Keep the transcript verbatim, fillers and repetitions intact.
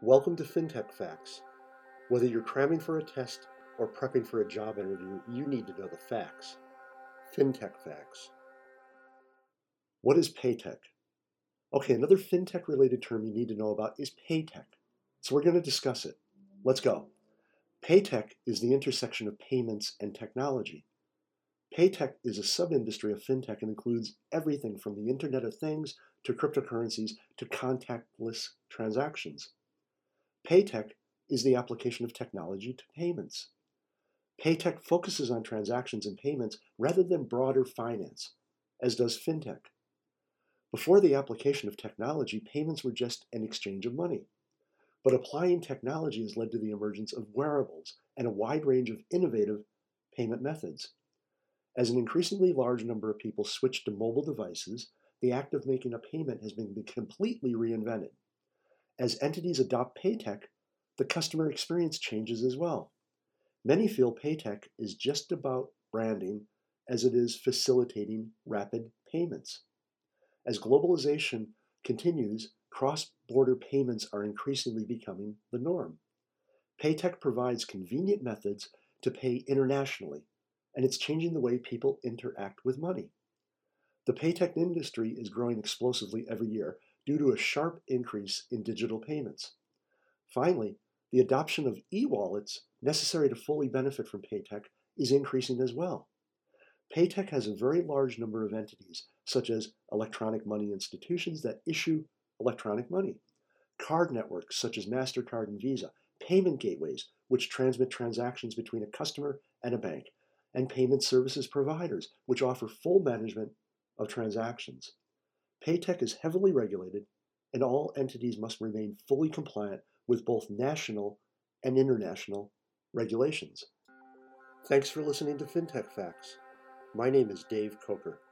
Welcome to FinTech Facts. Whether you're cramming for a test or prepping for a job interview, you need to know the facts. FinTech Facts. What is Paytech? Okay, another FinTech-related term you need to know about is Paytech. So we're going to discuss it. Let's go. Paytech is the intersection of payments and technology. Paytech is a sub-industry of FinTech and includes everything from the Internet of Things to cryptocurrencies to contactless transactions. Paytech is the application of technology to payments. Paytech focuses on transactions and payments rather than broader finance, as does FinTech. Before the application of technology, payments were just an exchange of money. But applying technology has led to the emergence of wearables and a wide range of innovative payment methods. As an increasingly large number of people switch to mobile devices, the act of making a payment has been completely reinvented. As entities adopt Paytech, the customer experience changes as well. Many feel Paytech is just about branding as it is facilitating rapid payments. As globalization continues, cross-border payments are increasingly becoming the norm. Paytech provides convenient methods to pay internationally, and it's changing the way people interact with money. The Paytech industry is growing explosively every year due to a sharp increase in digital payments. Finally, the adoption of e-wallets necessary to fully benefit from Paytech is increasing as well. Paytech has a very large number of entities, such as electronic money institutions that issue electronic money, card networks such as MasterCard and Visa, payment gateways which transmit transactions between a customer and a bank, and payment services providers which offer full management of transactions. Paytech is heavily regulated, and all entities must remain fully compliant with both national and international regulations. Thanks for listening to FinTech Facts. My name is Dave Coker.